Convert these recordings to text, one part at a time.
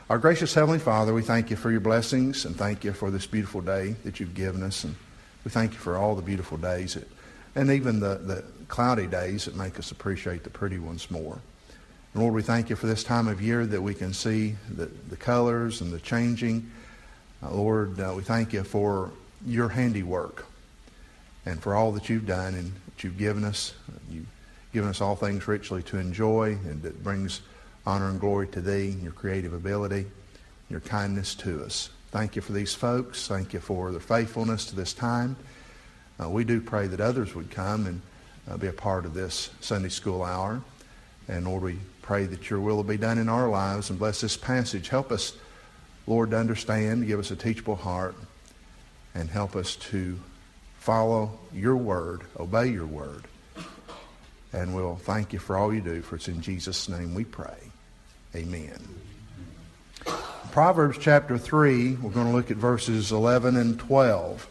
Our gracious Heavenly Father, we thank you for your blessings and thank you for this beautiful day that you've given us. And we thank you for all the beautiful days and even the cloudy days that make us appreciate the pretty ones more. And Lord, we thank you for this time of year that we can see the colors and the changing. Lord, we thank you for your handiwork and for all that you've done and that you've given us. You've given us all things richly to enjoy, and that brings honor and glory to thee, your creative ability, your kindness to us. Thank you for these folks. Thank you for their faithfulness to this time. We do pray that others would come and be a part of this Sunday school hour. And Lord, we pray that your will will be done in our lives, and bless this passage. Help us, Lord, to understand, give us a teachable heart, and help us to follow your word, obey your word. And we'll thank you for all you do, for it's in Jesus' name we pray. Amen. Proverbs chapter 3, we're going to look at verses 11 and 12.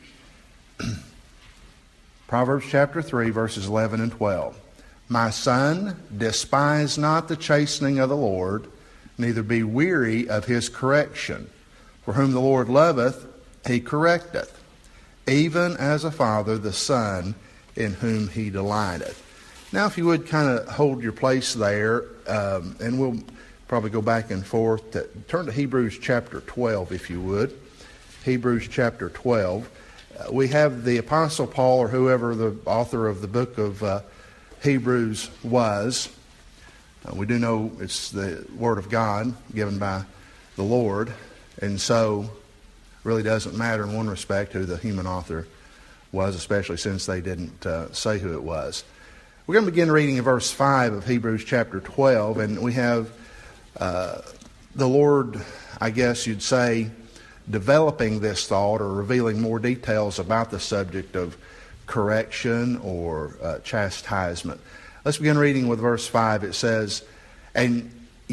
Proverbs chapter 3, verses 11 and 12. My son, despise not the chastening of the Lord, neither be weary of his correction. For whom the Lord loveth, he correcteth, even as a father the son in whom he delighteth. Now, if you would kind of hold your place there, and we'll probably go back and forth. Turn to Hebrews chapter 12, if you would. Hebrews chapter 12. We have the Apostle Paul, or whoever the author of the book of Hebrews was. We do know it's the Word of God given by the Lord, and so it really doesn't matter in one respect who the human author was, especially since they didn't say who it was. We're going to begin reading in verse 5 of Hebrews chapter 12, and we have the Lord, I guess you'd say, developing this thought or revealing more details about the subject of correction or chastisement. Let's begin reading with verse 5. It says, And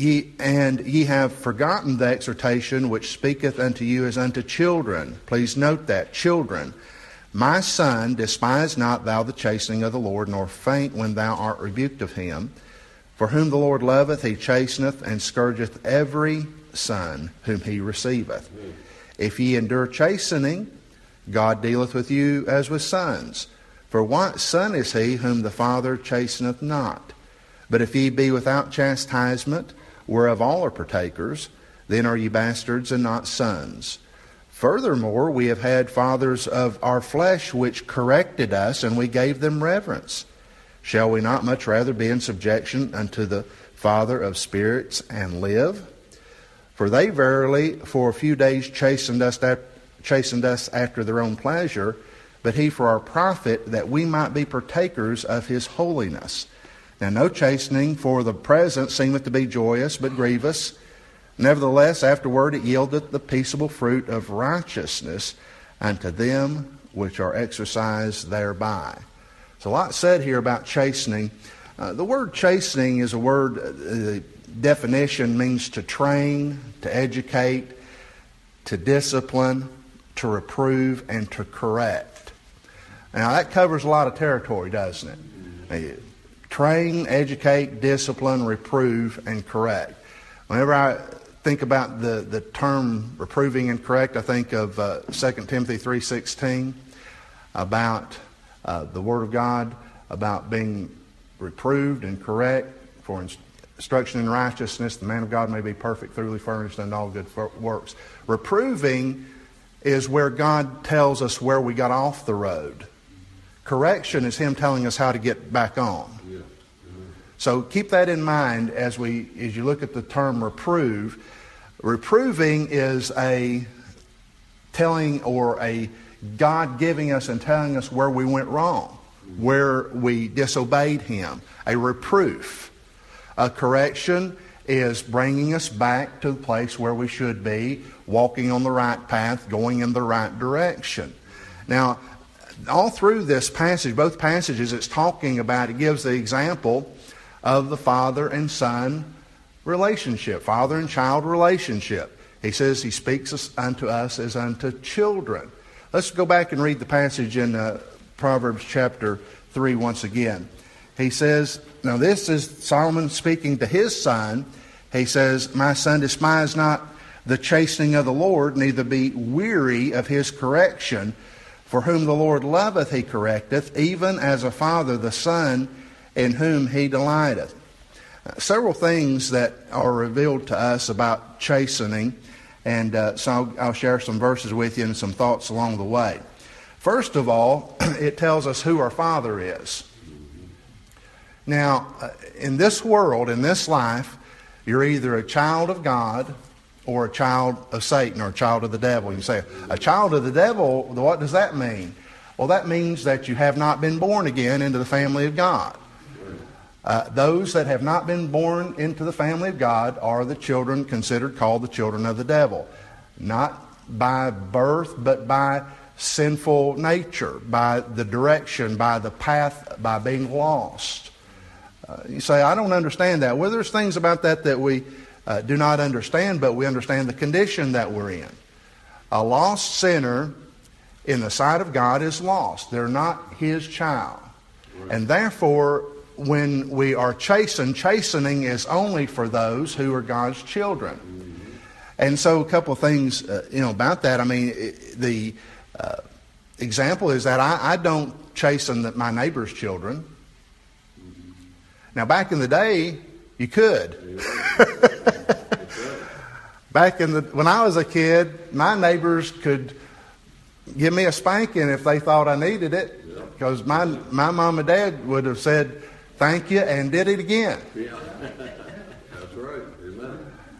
ye have forgotten the exhortation which speaketh unto you as unto children. Please note that, children. My son, despise not thou the chastening of the Lord, nor faint when thou art rebuked of him. For whom the Lord loveth, he chasteneth, and scourgeth every son whom he receiveth. If ye endure chastening, God dealeth with you as with sons. For what son is he whom the Father chasteneth not? But if ye be without chastisement, whereof all are partakers, then are ye bastards and not sons. Furthermore, we have had fathers of our flesh which corrected us, and we gave them reverence. Shall we not much rather be in subjection unto the Father of spirits and live? For they verily for a few days chastened us after their own pleasure, but he for our profit, that we might be partakers of his holiness. Now no chastening for the present seemeth to be joyous, but grievous. Nevertheless, afterward it yieldeth the peaceable fruit of righteousness unto them which are exercised thereby. There's a lot said here about chastening. The word chastening is a word, the definition means to train, to educate, to discipline, to reprove, and to correct. Now that covers a lot of territory, doesn't it? Train, educate, discipline, reprove, and correct. Whenever I think about the term reproving and correct, I think of 2 Timothy 3:16 about the Word of God, about being reproved and correct for instruction in righteousness. The man of God may be perfect, thoroughly furnished unto all good works. Reproving is where God tells us where we got off the road. Correction is Him telling us how to get back on. So keep that in mind as you look at the term reprove. Reproving is a telling, or a God giving us and telling us where we went wrong, where we disobeyed Him. A reproof. A correction is bringing us back to the place where we should be, walking on the right path, going in the right direction. Now, all through this passage, both passages, it gives the example of the father and son relationship, father and child relationship. He says He speaks unto us as unto children. Let's go back and read the passage in Proverbs chapter 3 once again. He says, now this is Solomon speaking to his son. He says, my son, despise not the chastening of the Lord, neither be weary of his correction. For whom the Lord loveth, he correcteth, even as a father the son in whom he delighteth. Several things that are revealed to us about chastening, and so I'll share some verses with you and some thoughts along the way. First of all, it tells us who our Father is. Now, in this world, in this life, you're either a child of God or a child of Satan or a child of the devil. You say, a child of the devil, what does that mean? Well, that means that you have not been born again into the family of God. Those that have not been born into the family of God are the children called the children of the devil. Not by birth, but by sinful nature, by the direction, by the path, by being lost. You say, I don't understand that. Well, there's things about that we do not understand, but we understand the condition that we're in. A lost sinner in the sight of God is lost. They're not His child. And therefore, when we are chastening is only for those who are God's children. And so a couple of things about that. I mean, the example is that I don't chasten my neighbor's children. Now, back in the day, you could. When I was a kid, my neighbors could give me a spanking if they thought I needed it, because my mom and dad would have said thank you and did it again. Yeah, that's right. Amen.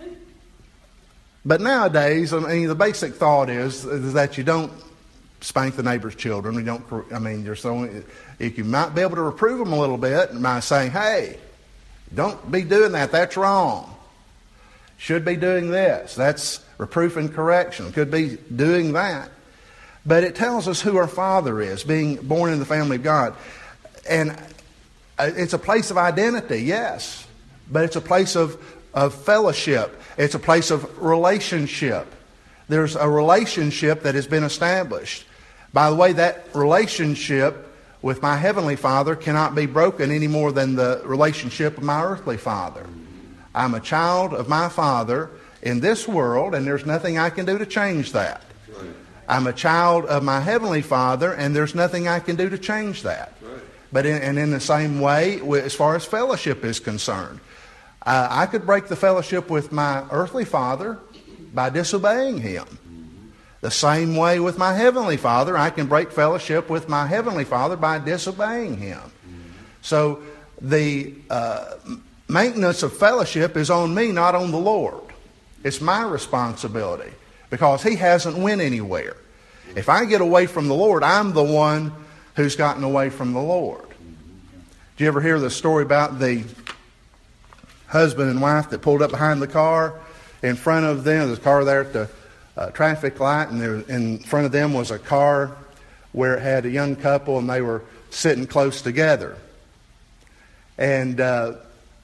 But nowadays, I mean, the basic thought is that you don't spank the neighbor's children. You don't. I mean, you might be able to reprove them a little bit by saying, "Hey, don't be doing that. That's wrong. Should be doing this." That's reproof and correction. Could be doing that. But it tells us who our Father is, being born in the family of God. And it's a place of identity, yes. But it's a place of fellowship. It's a place of relationship. There's a relationship that has been established. By the way, that relationship with my Heavenly Father cannot be broken any more than the relationship of my earthly father. I'm a child of my Father in this world, and there's nothing I can do to change that. Right. I'm a child of my Heavenly Father, and there's nothing I can do to change that. Right. But in the same way, as far as fellowship is concerned, I could break the fellowship with my earthly father by disobeying him. The same way with my Heavenly Father, I can break fellowship with my Heavenly Father by disobeying him. So the maintenance of fellowship is on me, not on the Lord. It's my responsibility, because He hasn't went anywhere. If I get away from the Lord, I'm the one who's gotten away from the Lord. Did you ever hear the story about the husband and wife that pulled up behind the car? In front of them, there's a car there at the traffic light, and there, in front of them was a car where it had a young couple, and they were sitting close together. And the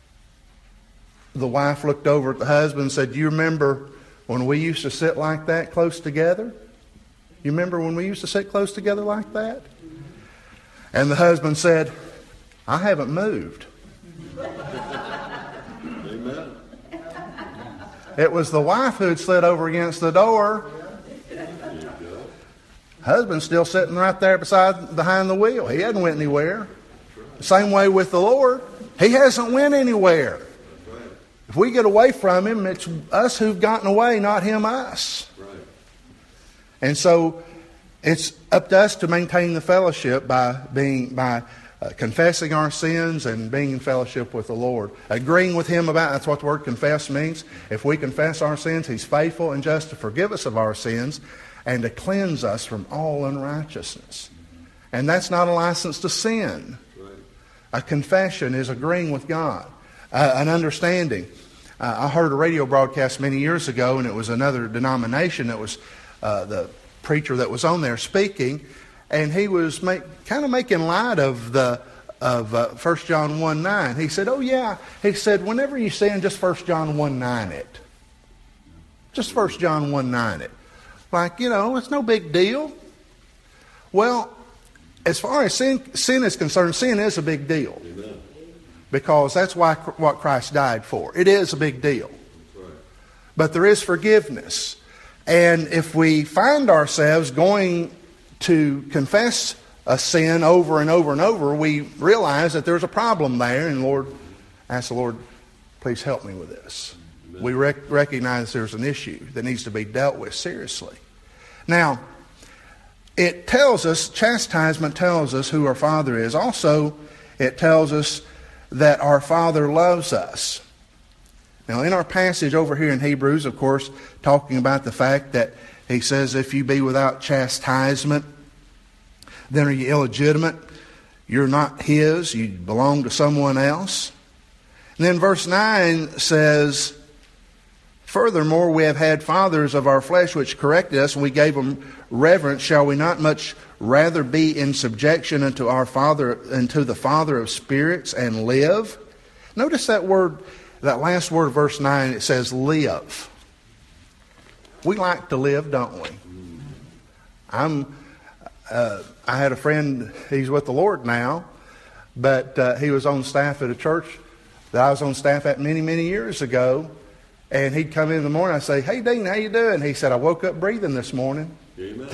wife looked over at the husband and said, "Do you remember when we used to sit like that close together? You remember when we used to sit close together like that?" And the husband said, "I haven't moved." Amen. It was the wife who had slid over against the door. Husband's still sitting right there behind the wheel. He hadn't went anywhere. Same way with the Lord. He hasn't went anywhere. If we get away from Him, it's us who've gotten away, not Him us. Right. And so it's up to us to maintain the fellowship by confessing our sins and being in fellowship with the Lord. Agreeing with Him that's what the word confess means. If we confess our sins, He's faithful and just to forgive us of our sins and to cleanse us from all unrighteousness. And that's not a license to sin. Right. A confession is agreeing with God. An understanding. I heard a radio broadcast many years ago, and it was another denomination. It was the preacher that was on there speaking, and he was kind of making light of 1 John 1:9. He said, "Oh yeah," he said, "whenever you sin, just 1 John 1:9 it. Just 1 John 1:9 it. Like, it's no big deal." Well, as far as sin is concerned, sin is a big deal. Amen. Because that's what Christ died for. It is a big deal. but there is forgiveness. And if we find ourselves going to confess a sin over and over and over, we realize that there's a problem there, and ask the Lord, please help me with this. Amen. We recognize there's an issue that needs to be dealt with seriously. Now, it tells us, chastisement tells us who our Father is. Also, it tells us that our Father loves us. Now, in our passage over here in Hebrews, of course, talking about the fact that he says, if you be without chastisement, then are you illegitimate? You're not his. You belong to someone else. And then verse 9 says, furthermore, we have had fathers of our flesh which corrected us, and we gave them reverence. Shall we not much rather be in subjection unto our Father, unto the Father of spirits, and live? Notice that word, that last word of verse 9, it says live. We like to live, don't we? I had a friend, he's with the Lord now, but he was on staff at a church that I was on staff at many, many years ago. And he'd come in the morning, I'd say, hey, Dean, how you doing? He said, I woke up breathing this morning. Amen.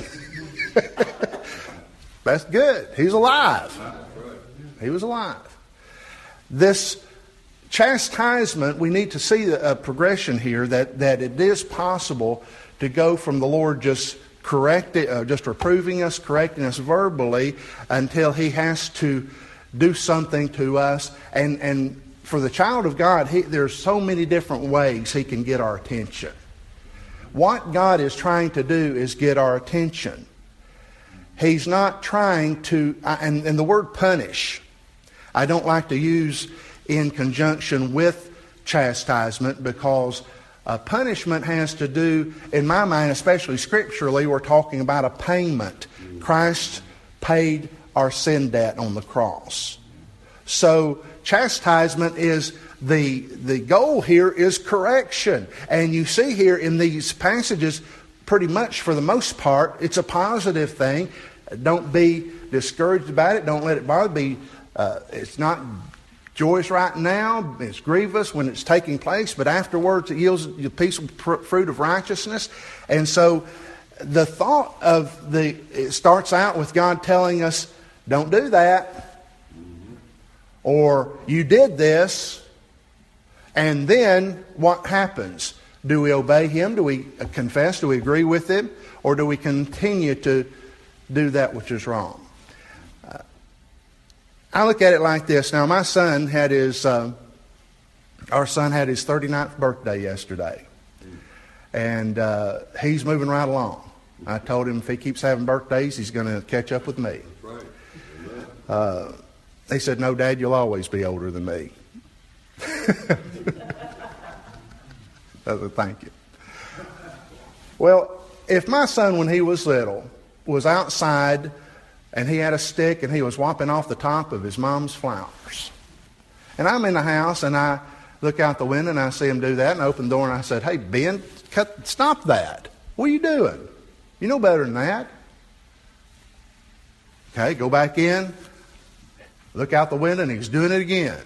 That's good. He's alive. He was alive. This chastisement, we need to see a progression here that it is possible to go from the Lord just just reproving us, correcting us verbally, until he has to do something to us. And for the child of God, there's so many different ways he can get our attention. What God is trying to do is get our attention. He's not trying to, and the word punish, I don't like to use in conjunction with chastisement, because punishment has to do, in my mind, especially scripturally, we're talking about a payment. Christ paid our sin debt on the cross. So chastisement is the goal here is correction. And you see here in these passages, pretty much for the most part, it's a positive thing. Don't be discouraged about it. Don't let it bother you. It's not joyous right now. It's grievous when it's taking place, but afterwards it yields the peaceful fruit of righteousness. And so the thought of it starts out with God telling us, don't do that. Or you did this, and then what happens? Do we obey him? Do we confess? Do we agree with him? Or do we continue to do that which is wrong? I look at it like this. Now, my son had our son had his 39th birthday yesterday. And he's moving right along. I told him if he keeps having birthdays, he's going to catch up with me. That's right. He said, no, Dad, you'll always be older than me. Thank you. Well, if my son, when he was little, was outside and he had a stick and he was whopping off the top of his mom's flowers, and I'm in the house and I look out the window and I see him do that, and I open the door and I said, hey, Ben, stop that. What are you doing? You know better than that. Okay, go back in. Look out the window, and he's doing it again.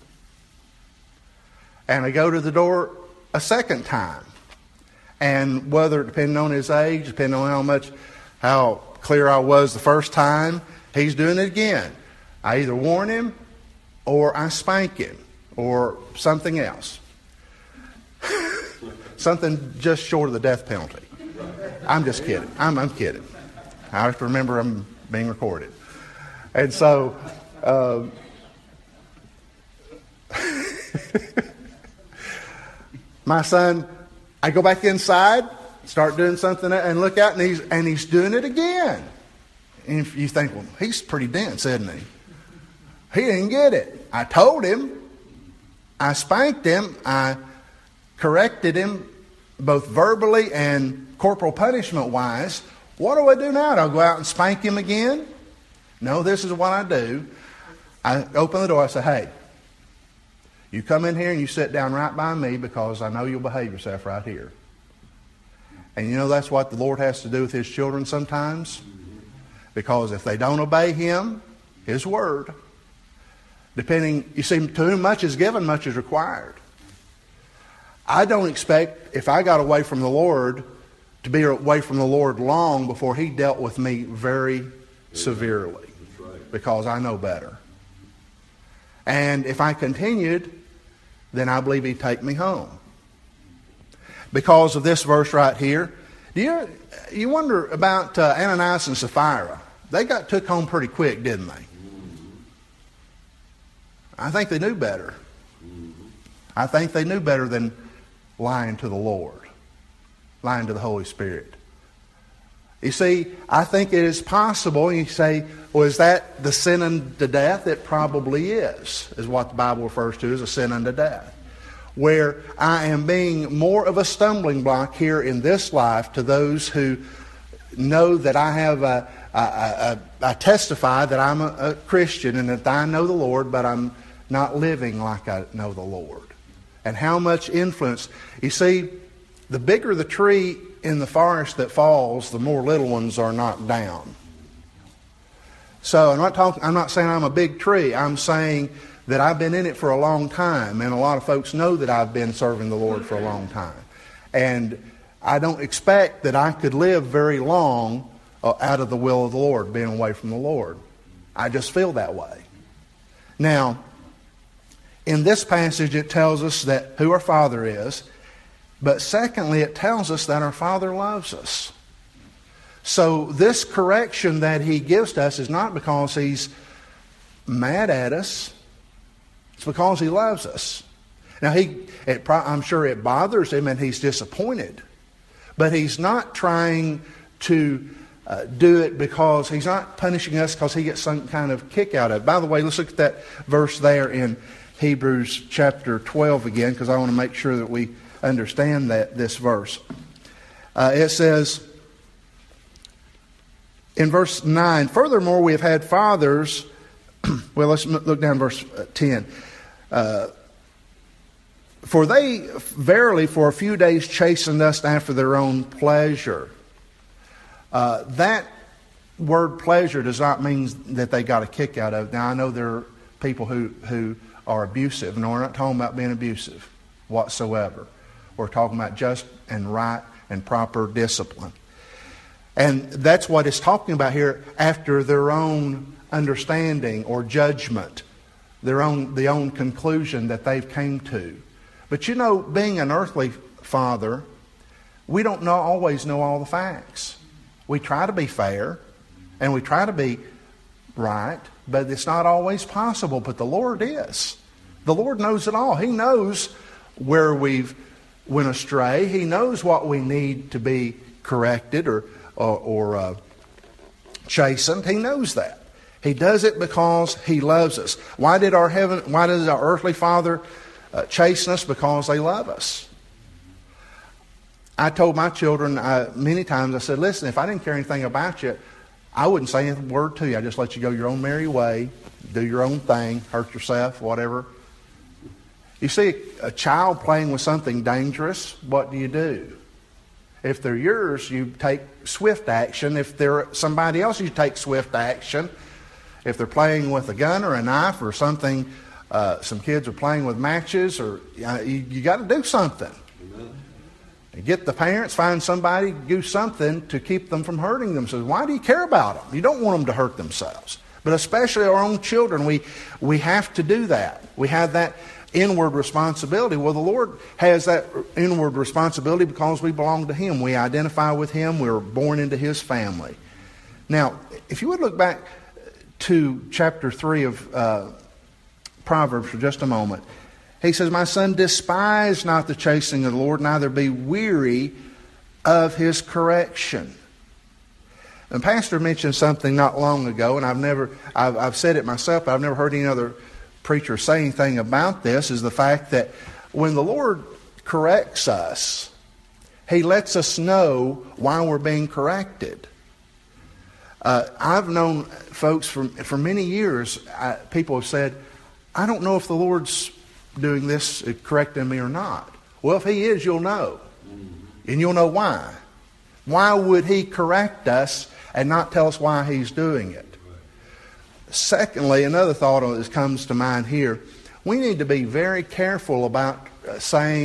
And I go to the door a second time. And whether, depending on his age, depending on how clear I was the first time, he's doing it again. I either warn him, or I spank him, or something else. Something just short of the death penalty. I'm just kidding. I'm kidding. I have to remember I'm being recorded. And so... my son, I go back inside, start doing something, and look out, and he's doing it again. And if you think, well, he's pretty dense, isn't he? He didn't get it. I told him. I spanked him. I corrected him, both verbally and corporal punishment-wise. What do I do now? Do I go out and spank him again? No, this is what I do. I open the door, I say, hey, you come in here and you sit down right by me, because I know you'll behave yourself right here. And you know that's what the Lord has to do with his children sometimes? Because if they don't obey him, his word, you see, to whom much is given, much is required. I don't expect, if I got away from the Lord, to be away from the Lord long before He dealt with me very severely. Because I know better. And if I continued, then I believe He'd take me home. Because of this verse right here. Do you wonder about Ananias and Sapphira? They got took home pretty quick, didn't they? I think they knew better. I think they knew better than lying to the Lord, lying to the Holy Spirit. You see, I think it is possible. You say, well, is that the sin unto death? It probably is what the Bible refers to as a sin unto death. Where I am being more of a stumbling block here in this life to those who know that I have I testify that I'm a Christian and that I know the Lord, but I'm not living like I know the Lord. And how much influence. You see, the bigger the tree in the forest that falls, the more little ones are knocked down. So I'm not saying I'm a big tree. I'm saying that I've been in it for a long time, and a lot of folks know that I've been serving the Lord for a long time. And I don't expect that I could live very long out of the will of the Lord, being away from the Lord. I just feel that way. Now, in this passage it tells us that who our Father is, but secondly it tells us that our Father loves us. So this correction that He gives to us is not because He's mad at us. It's because He loves us. Now, I'm sure it bothers Him and He's disappointed. But He's not trying to do it because He's not punishing us because He gets some kind of kick out of it. By the way, let's look at that verse there in Hebrews chapter 12 again, because I want to make sure that we understand this verse. It says in verse 9, furthermore, we have had fathers. Well, let's look down verse 10. For they verily for a few days chastened us after their own pleasure. That word pleasure does not mean that they got a kick out of it. Now, I know there are people who are abusive. No, we're not talking about being abusive whatsoever. We're talking about just and right and proper discipline. And that's what it's talking about here, after their own understanding or judgment, the own conclusion that they've came to. But you know, being an earthly father, we don't always know all the facts. We try to be fair and we try to be right, but it's not always possible. But the Lord is. The Lord knows it all. He knows where we've went astray. He knows what we need to be corrected or chastened. He knows that. He does it because He loves us. Why does our earthly Father chasten us? Because they love us. I told my children many times, I said, listen, if I didn't care anything about you, I wouldn't say a word to you. I'd just let you go your own merry way, do your own thing, hurt yourself, whatever. You see a child playing with something dangerous, what do? If they're yours, you take swift action. If they're somebody else, you take swift action. If they're playing with a gun or a knife or something, some kids are playing with matches, or you got to do something. Get the parents, find somebody, do something to keep them from hurting themselves. Why do you care about them? You don't want them to hurt themselves. But especially our own children, we have to do that. We have that inward responsibility. Well, the Lord has that inward responsibility because we belong to Him. We identify with Him. We're born into His family. Now, if you would look back to chapter 3 of Proverbs for just a moment. He says, my son, despise not the chastening of the Lord, neither be weary of His correction. And Pastor mentioned something not long ago, and I've said it myself, but I've never heard any other preacher say anything about this, is the fact that when the Lord corrects us, He lets us know why we're being corrected. I've known folks for many years, people have said, I don't know if the Lord's doing this, correcting me or not. Well, if He is, you'll know. And you'll know why. Why would He correct us and not tell us why He's doing it? Secondly, another thought that comes to mind here, we need to be very careful about saying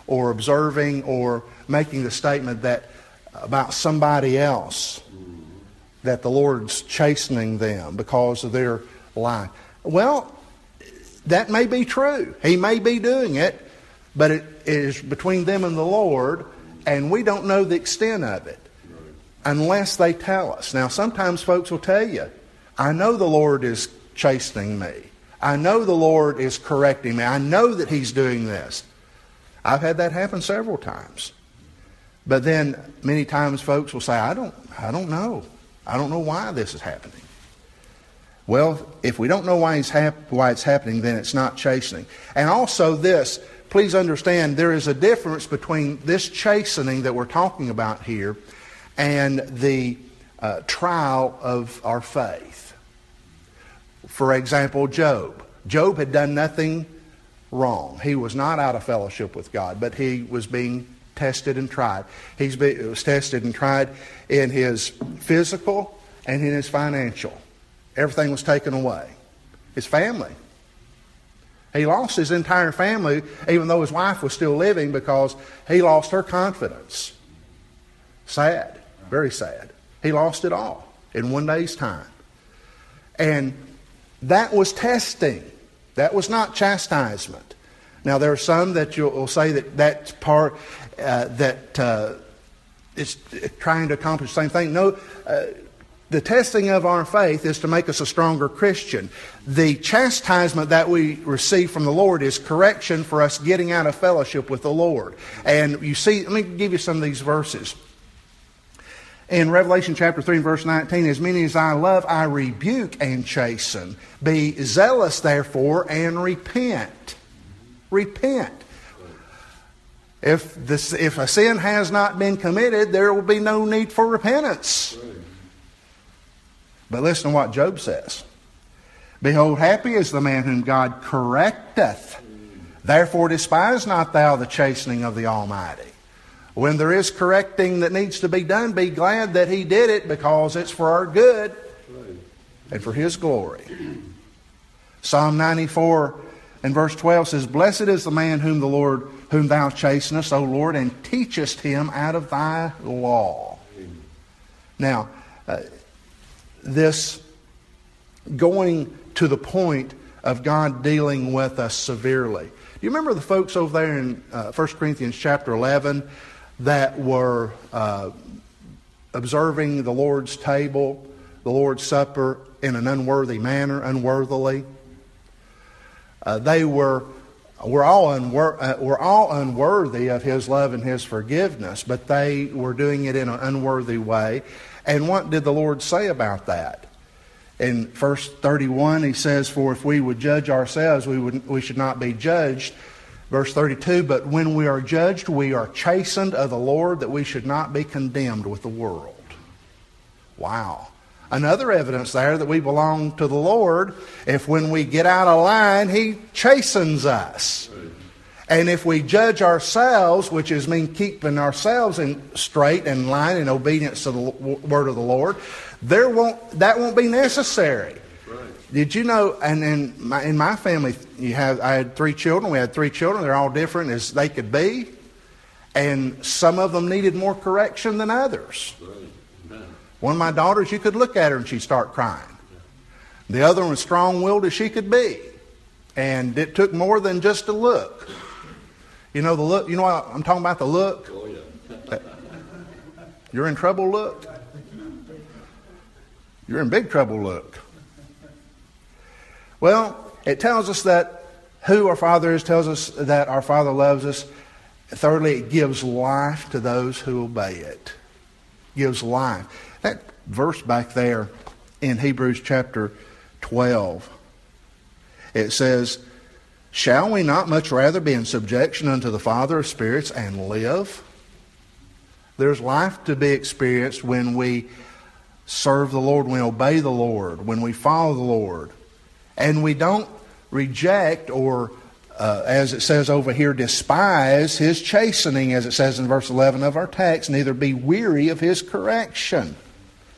or observing or making the statement that about somebody else, that the Lord's chastening them because of their life. Well, that may be true. He may be doing it, but it is between them and the Lord, and we don't know the extent of it unless they tell us. Now, sometimes folks will tell you, I know the Lord is chastening me. I know the Lord is correcting me. I know that He's doing this. I've had that happen several times. But then many times folks will say, I don't know. I don't know why this is happening. Well, if we don't know why it's happening, then it's not chastening. And also this, please understand, there is a difference between this chastening that we're talking about here and the trial of our faith. For example, Job. Job had done nothing wrong. He was not out of fellowship with God, but he was being tested and tried. He was tested and tried in his physical and in his financial. Everything was taken away. His family. He lost his entire family, even though his wife was still living, because he lost her confidence. Sad. Very sad. He lost it all in one day's time. And that was testing. That was not chastisement. Now, there are some that will say that that's part that is trying to accomplish the same thing. No, the testing of our faith is to make us a stronger Christian. The chastisement that we receive from the Lord is correction for us getting out of fellowship with the Lord. And you see, let me give you some of these verses. In Revelation chapter 3 and verse 19, as many as I love, I rebuke and chasten. Be zealous, therefore, and repent. Repent. If a sin has not been committed, there will be no need for repentance. But listen to what Job says. Behold, happy is the man whom God correcteth. Therefore despise not thou the chastening of the Almighty. When there is correcting that needs to be done, be glad that He did it, because it's for our good and for His glory. Psalm 94 and verse 12 says, Blessed is the man whom thou chastenest, O Lord, and teachest him out of thy law. Now, this going to the point of God dealing with us severely. Do you remember the folks over there in 1 Corinthians chapter 11 that were observing the Lord's table, the Lord's Supper, in an unworthy manner, unworthily? They were all unworthy of His love and His forgiveness, but they were doing it in an unworthy way. And what did the Lord say about that? In verse 31, He says, For if we would judge ourselves, we should not be judged. Verse 32, But when we are judged, we are chastened of the Lord, that we should not be condemned with the world. Wow. Another evidence there that we belong to the Lord. If when we get out of line, He chastens us. And if we judge ourselves, which is mean keeping ourselves in straight and line in obedience to the word of the Lord, that won't be necessary. Right. Did you know? And in my family, I had 3 children. We had 3 children. They're all different as they could be, and some of them needed more correction than others. Right. One of my daughters, you could look at her and she'd start crying. The other one was strong-willed as she could be, and it took more than just a look. You know the look. You know what I'm talking about? The look. Oh, yeah. You're in trouble. Look. You're in big trouble. Look. Well, it tells us that who our Father is. Tells us that our Father loves us. Thirdly, it gives life to those who obey it. Gives life. That verse back there in Hebrews chapter 12. It says, Shall we not much rather be in subjection unto the Father of spirits and live? There's life to be experienced when we serve the Lord, when we obey the Lord, when we follow the Lord. And we don't reject or, as it says over here, despise His chastening, as it says in verse 11 of our text, neither be weary of His correction.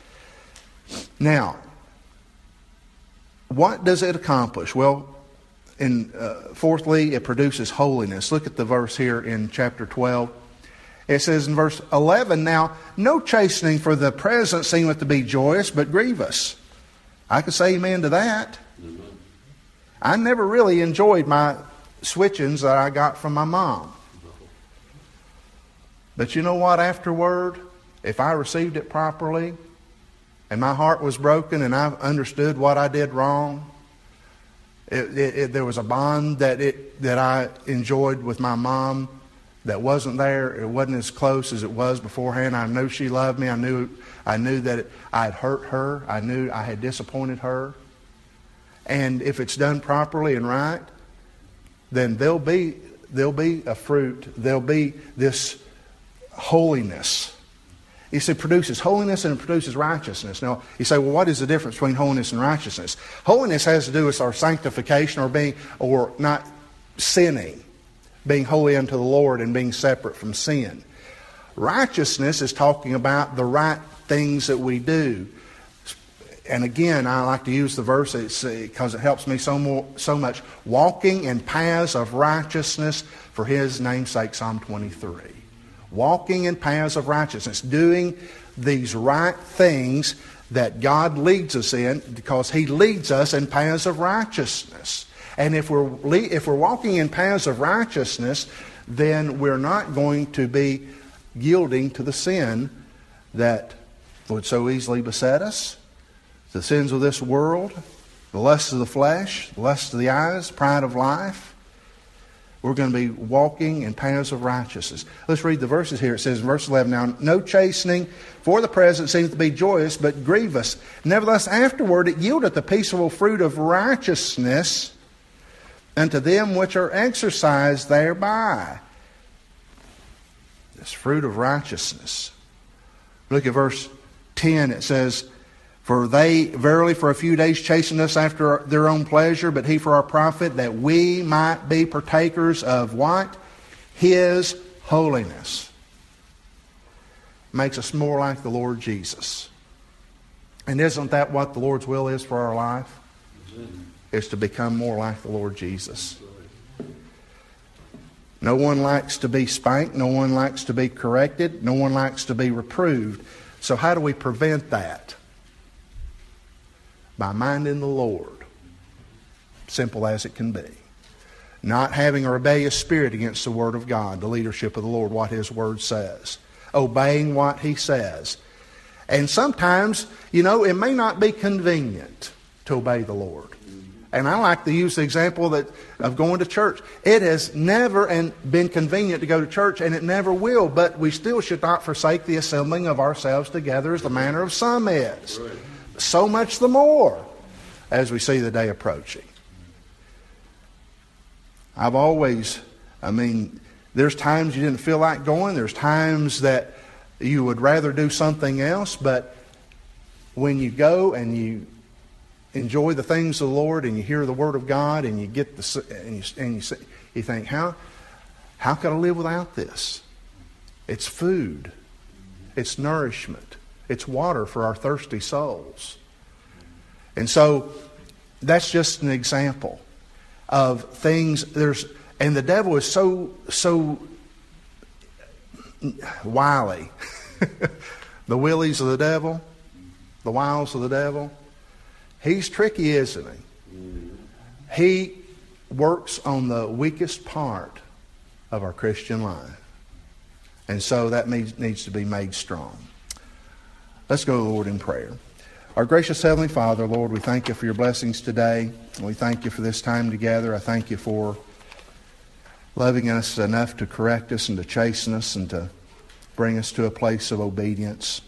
Now, what does it accomplish? Well, fourthly, it produces holiness. Look at the verse here in chapter 12. It says in verse 11, "Now, no chastening for the present seemeth to be joyous, but grievous." I could say amen to that. Amen. I never really enjoyed my switchings that I got from my mom. But you know what? Afterward, if I received it properly, and my heart was broken, and I understood what I did wrong, there was a bond that I enjoyed with my mom that wasn't there. It wasn't as close as it was beforehand. I knew she loved me. I knew that I had hurt her. I knew I had disappointed her. And if it's done properly and right, then there'll be a fruit. There'll be this holiness. You see, it produces holiness and it produces righteousness. Now, you say, well, what is the difference between holiness and righteousness? Holiness has to do with our sanctification or not sinning, being holy unto the Lord and being separate from sin. Righteousness is talking about the right things that we do. And again, I like to use the verse because it helps me so much. Walking in paths of righteousness for His name's sake, Psalm 23. Walking in paths of righteousness, doing these right things that God leads us in, because He leads us in paths of righteousness. And if we're walking in paths of righteousness, then we're not going to be yielding to the sin that would so easily beset us. The sins of this world, the lusts of the flesh, the lusts of the eyes, pride of life. We're going to be walking in paths of righteousness. Let's read the verses here. It says in verse 11, "Now no chastening for the present seemeth to be joyous, but grievous. Nevertheless afterward it yieldeth the peaceable fruit of righteousness unto them which are exercised thereby." This fruit of righteousness. Look at verse 10. It says, "For they verily for a few days chastened us after their own pleasure, but He for our profit, that we might be partakers of" what? His holiness. Makes us more like the Lord Jesus. And isn't that what the Lord's will is for our life? Is to become more like the Lord Jesus. No one likes to be spanked. No one likes to be corrected. No one likes to be reproved. So how do we prevent that? By minding the Lord. Simple as it can be. Not having a rebellious spirit against the Word of God, the leadership of the Lord, what His Word says. Obeying what He says. And sometimes, it may not be convenient to obey the Lord. And I like to use the example of going to church. It has never been convenient to go to church, and it never will. But we still should not forsake the assembling of ourselves together, as the manner of some is. Right. So much the more as we see the day approaching. There's times you didn't feel like going. There's times that you would rather do something else. But when you go and you enjoy the things of the Lord and you hear the Word of God and you get you think, how could I live without this? It's food. It's nourishment. It's water for our thirsty souls. And so that's just an example of things. And the devil is so wily. The willies of the devil, the wiles of the devil. He's tricky, isn't he? He works on the weakest part of our Christian life. And so that needs to be made strong. Let's go to the Lord in prayer. Our gracious Heavenly Father, Lord, we thank You for Your blessings today. We thank You for this time together. I thank You for loving us enough to correct us and to chasten us and to bring us to a place of obedience.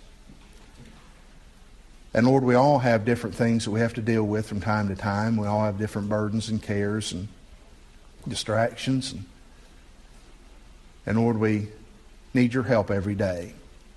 And Lord, we all have different things that we have to deal with from time to time. We all have different burdens and cares and distractions. And Lord, we need Your help every day.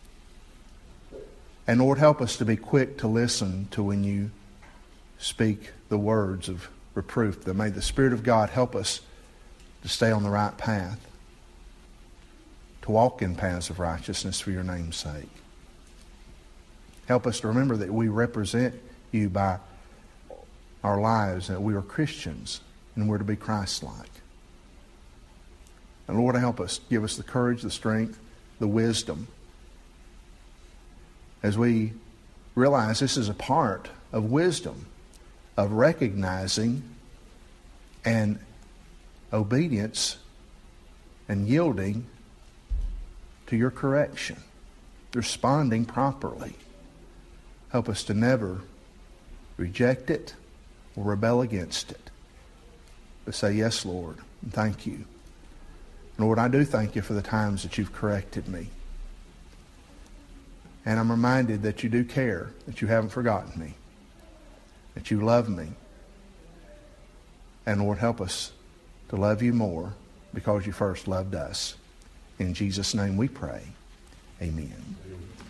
And Lord, help us to be quick to listen to when You speak the words of reproof. That may the Spirit of God help us to stay on the right path, to walk in paths of righteousness for Your name's sake. Help us to remember that we represent You by our lives, that we are Christians, and we're to be Christ-like. And Lord, help us. Give us the courage, the strength, the wisdom as we realize this is a part of wisdom, of recognizing and obedience and yielding to your correction, responding properly. Help us to never reject it or rebel against it, but say, yes, Lord, and thank you. Lord, I do thank you for the times that you've corrected me. And I'm reminded that you do care, that you haven't forgotten me, that you love me. And Lord, help us to love you more because you first loved us. In Jesus' name we pray. Amen.